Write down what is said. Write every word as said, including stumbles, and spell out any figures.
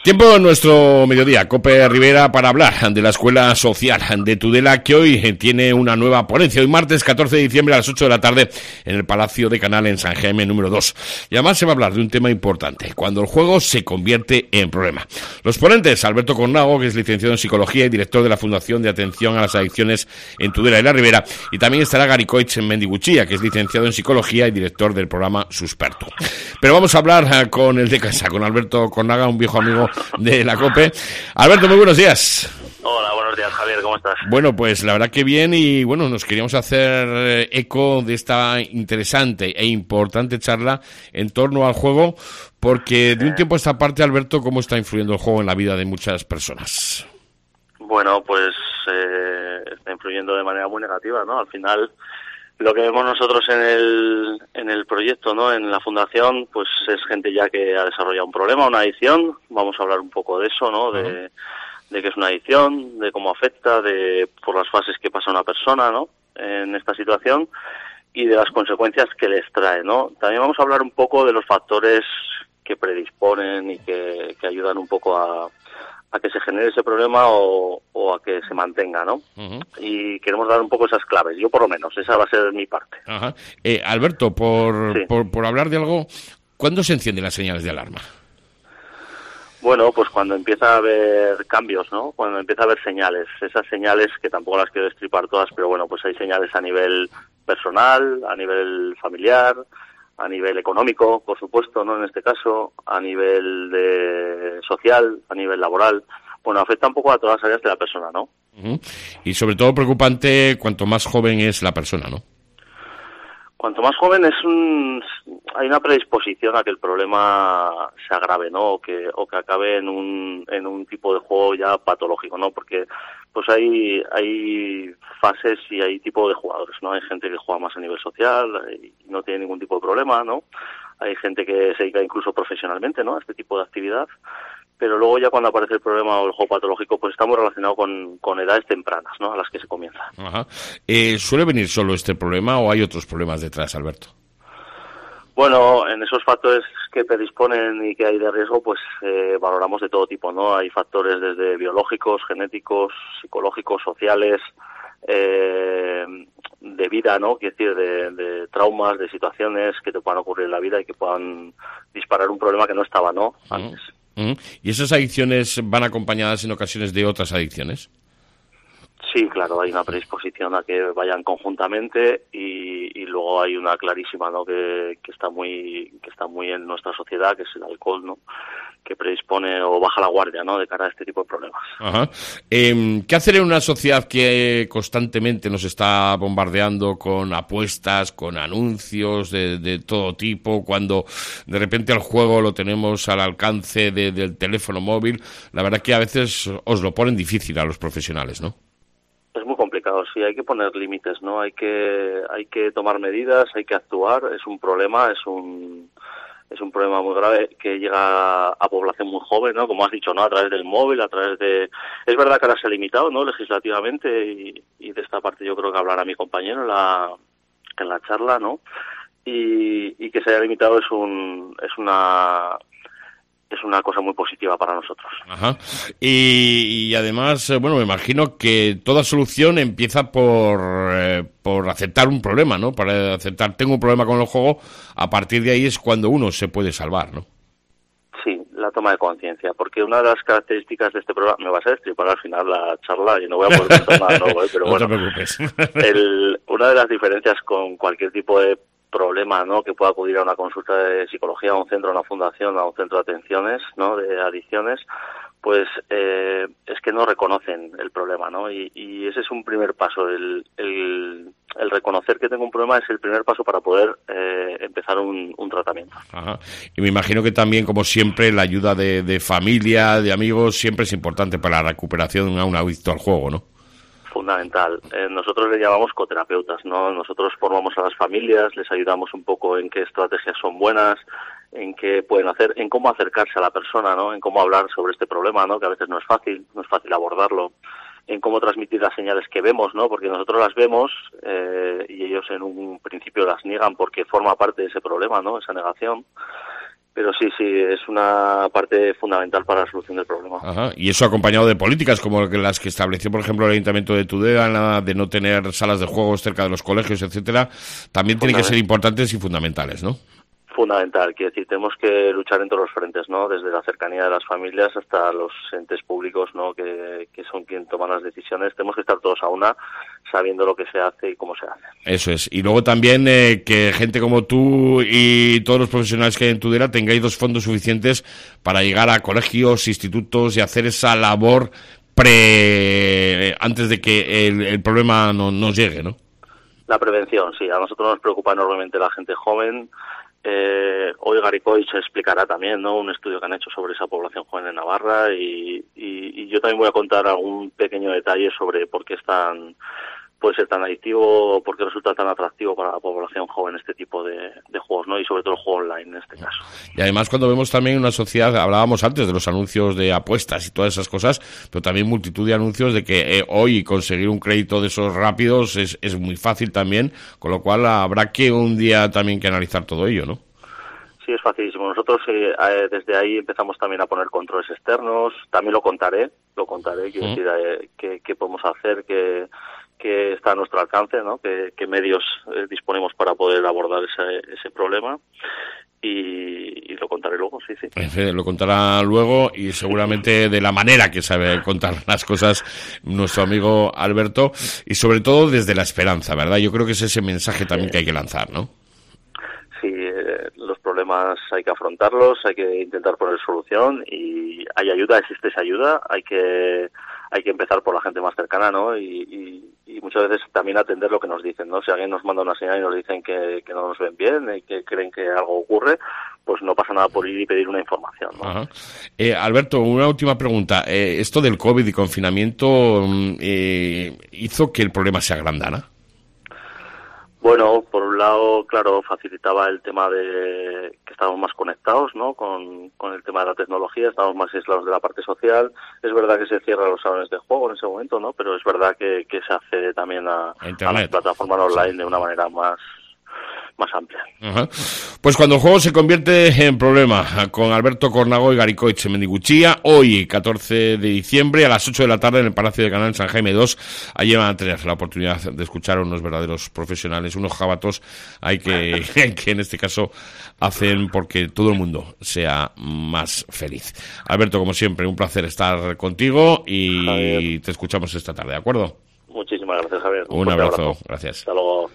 Tiempo en nuestro mediodía, COPE Rivera, para hablar de la Escuela Social de Tudela, que hoy tiene una nueva ponencia, hoy martes catorce de diciembre a las ocho de la tarde en el Palacio de Canal en San Jaime número dos. Y además se va a hablar de un tema importante, cuando el juego se convierte en problema. Los ponentes, Alberto Cornago, que es licenciado en Psicología y director de la Fundación de Atención a las Adicciones en Tudela y la Ribera, y también estará Garicoitz Mendiguchía, que es licenciado en Psicología y director del programa Susperto. Pero vamos a hablar con el de casa, con Alberto Cornaga, un viejo amigo de la COPE. Alberto, muy buenos días. Hola, buenos días, Javier, ¿cómo estás? Bueno, pues la verdad que bien, y bueno, nos queríamos hacer eco de esta interesante e importante charla en torno al juego, porque de un tiempo a esta parte, Alberto, ¿cómo está influyendo el juego en la vida de muchas personas? Bueno, pues eh, está influyendo de manera muy negativa, ¿no? Al final, lo que vemos nosotros en el en el proyecto, ¿no? En la fundación, pues es gente ya que ha desarrollado un problema, una adicción. Vamos a hablar un poco de eso, ¿no? De, uh-huh. de qué es una adicción, de cómo afecta, de por las fases que pasa una persona, ¿no? En esta situación y de las consecuencias que les trae, ¿no? También vamos a hablar un poco de los factores que predisponen y que, que ayudan un poco a a que se genere ese problema o, o a que se mantenga, ¿no? Uh-huh. Y queremos dar un poco esas claves, yo por lo menos, esa va a ser mi parte. Ajá. Eh, Alberto, por, sí. por, por hablar de algo, ¿cuándo se encienden las señales de alarma? Bueno, pues cuando empieza a haber cambios, ¿no? Cuando empieza a haber señales, esas señales que tampoco las quiero destripar todas, pero bueno, pues hay señales a nivel personal, a nivel familiar, a nivel económico, por supuesto, ¿no? En este caso, a nivel de social, a nivel laboral. Bueno, afecta un poco a todas las áreas de la persona, ¿no? Uh-huh. Y sobre todo preocupante cuanto más joven es la persona, ¿no? Cuanto más joven es un, hay una predisposición a que el problema se agrave, ¿no? O que, o que acabe en un, en un tipo de juego ya patológico, ¿no? Porque pues hay, hay fases y hay tipo de jugadores, ¿no? Hay gente que juega más a nivel social y no tiene ningún tipo de problema, ¿no? Hay gente que se dedica incluso profesionalmente, ¿no? A este tipo de actividad. Pero luego ya cuando aparece el problema o el juego patológico, pues está muy relacionado con, con edades tempranas, ¿no? A las que se comienza. Ajá. Eh, ¿Suele venir solo este problema o hay otros problemas detrás, Alberto? Bueno, en esos factores que predisponen y que hay de riesgo, pues eh, valoramos de todo tipo, ¿no? Hay factores desde biológicos, genéticos, psicológicos, sociales, eh, de vida, ¿no? Quiero decir, de, de traumas, de situaciones que te puedan ocurrir en la vida y que puedan disparar un problema que no estaba, ¿no? Antes. Mm. ¿Y esas adicciones van acompañadas en ocasiones de otras adicciones? Sí, claro, hay una predisposición a que vayan conjuntamente y, y luego hay una clarísima, ¿no? Que, que está muy que está muy en nuestra sociedad, que es el alcohol, ¿no? Que predispone o baja la guardia, ¿no? De cara a este tipo de problemas. Ajá. Eh, ¿Qué hacer en una sociedad que constantemente nos está bombardeando con apuestas, con anuncios de, de todo tipo, cuando de repente el juego lo tenemos al alcance de, del teléfono móvil? La verdad que a veces os lo ponen difícil a los profesionales, ¿no? Es muy complicado, sí, hay que poner límites, ¿no? Hay que hay que tomar medidas, hay que actuar, es un problema, es un es un problema muy grave que llega a población muy joven, ¿no? Como has dicho, ¿no? A través del móvil, a través de... Es verdad que ahora se ha limitado, ¿no? Legislativamente y, y de esta parte yo creo que hablará mi compañero en la en la charla, ¿no? Y, y que se haya limitado es un es una es una cosa muy positiva para nosotros. Ajá. Y, y además, bueno, me imagino que toda solución empieza por eh, por aceptar un problema, ¿no? Para aceptar, tengo un problema con el juego, a partir de ahí es cuando uno se puede salvar, ¿no? Sí, la toma de conciencia, porque una de las características de este programa, me vas a destripar al final la charla y no voy a poder contar nada nuevo, ¿eh? Pero no bueno, te preocupes. el, una de las diferencias con cualquier tipo de problema, ¿no? Que pueda acudir a una consulta de psicología, a un centro, a una fundación, a un centro de atenciones, ¿no? De adicciones, pues eh, es que no reconocen el problema, ¿no? Y, y ese es un primer paso, el, el, el reconocer que tengo un problema es el primer paso para poder eh, empezar un, un tratamiento. Ajá. Y me imagino que también, como siempre, la ayuda de, de familia, de amigos, siempre es importante para la recuperación a un adicto al juego, ¿no? Fundamental. Eh, nosotros le llamamos coterapeutas, ¿no? Nosotros formamos a las familias, les ayudamos un poco en qué estrategias son buenas, en qué pueden hacer, en cómo acercarse a la persona, ¿no? En cómo hablar sobre este problema, ¿no? Que a veces no es fácil, no es fácil abordarlo, en cómo transmitir las señales que vemos, ¿no? Porque nosotros las vemos eh, y ellos en un principio las niegan porque forma parte de ese problema, ¿no? Esa negación. Pero sí, sí, es una parte fundamental para la solución del problema. Ajá. Y eso acompañado de políticas como las que estableció, por ejemplo, el Ayuntamiento de Tudela, de no tener salas de juegos cerca de los colegios, etcétera, también tienen que ser importantes y fundamentales, ¿no? Fundamental, quiero decir, tenemos que luchar en todos los frentes, ¿no? Desde la cercanía de las familias hasta los entes públicos, ¿no? Que, que son quienes toman las decisiones. Tenemos que estar todos a una, sabiendo lo que se hace y cómo se hace. Eso es. Y luego también eh, que gente como tú y todos los profesionales que hay en Tudela tengáis los fondos suficientes para llegar a colegios, institutos y hacer esa labor pre antes de que el, el problema no, nos llegue, ¿no? La prevención, sí. A nosotros nos preocupa enormemente la gente joven. Eh, hoy Garicoich explicará también, ¿no?, un estudio que han hecho sobre esa población joven en Navarra y, y, y yo también voy a contar algún pequeño detalle sobre por qué es tan, puede ser tan adictivo o por qué resulta tan atractivo para la población joven este tipo de, de juegos, ¿no? Y sobre todo el juego online en este caso. Y además cuando vemos también una sociedad, hablábamos antes de los anuncios de apuestas y todas esas cosas, pero también multitud de anuncios de que eh, hoy conseguir un crédito de esos rápidos es, es muy fácil también, con lo cual habrá que un día también que analizar todo ello, ¿no? Sí, es facilísimo. Nosotros eh, desde ahí empezamos también a poner controles externos, también lo contaré, lo contaré, quiero mm. decir, eh, qué, qué podemos hacer, qué que está a nuestro alcance, ¿no? ¿Qué, qué medios eh, disponemos para poder abordar ese, ese problema? Y, y lo contaré luego, sí, sí. Lo contará luego y seguramente de la manera que sabe contar las cosas nuestro amigo Alberto y sobre todo desde la esperanza, ¿verdad? Yo creo que es ese mensaje también que hay que lanzar, ¿no? Sí, eh, los problemas hay que afrontarlos, hay que intentar poner solución y hay ayuda, existe esa ayuda, hay que hay que empezar por la gente más cercana, ¿no? Y, y, y muchas veces también atender lo que nos dicen, ¿no? Si alguien nos manda una señal y nos dicen que, que no nos ven bien y que creen que algo ocurre, pues no pasa nada por ir y pedir una información, ¿no? Ajá. Eh, Alberto, una última pregunta. Eh, ¿Esto del COVID y confinamiento eh, hizo que el problema se agrandara? Bueno, por un lado, claro, facilitaba el tema de que estábamos más conectados, ¿no? Con, con el tema de la tecnología, estábamos más aislados de la parte social. Es verdad que se cierran los salones de juego en ese momento, ¿no? Pero es verdad que, que se accede también a, a las plataformas online de una manera más más amplia. Ajá. Pues cuando el juego se convierte en problema, con Alberto Cornago y Garicoich en Mendiguchía, hoy, catorce de diciembre, a las ocho de la tarde, en el Palacio de Canal en San Jaime dos, allí van a tener la oportunidad de escuchar a unos verdaderos profesionales, unos jabatos, hay que, que en este caso hacen porque todo el mundo sea más feliz. Alberto, como siempre, un placer estar contigo y Javier, te escuchamos esta tarde, ¿de acuerdo? Muchísimas gracias, Javier. Un, un abrazo. abrazo, gracias. Hasta luego.